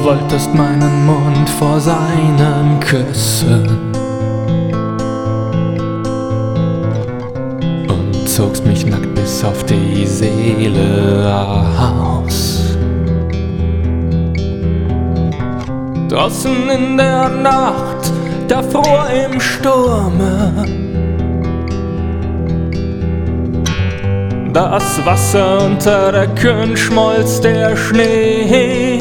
Wolltest meinen Mund vor seinem küssen und zogst mich nackt bis auf die Seele aus. Draußen in der Nacht, davor im Sturme, das Wasser unter der Kühn schmolz der Schnee.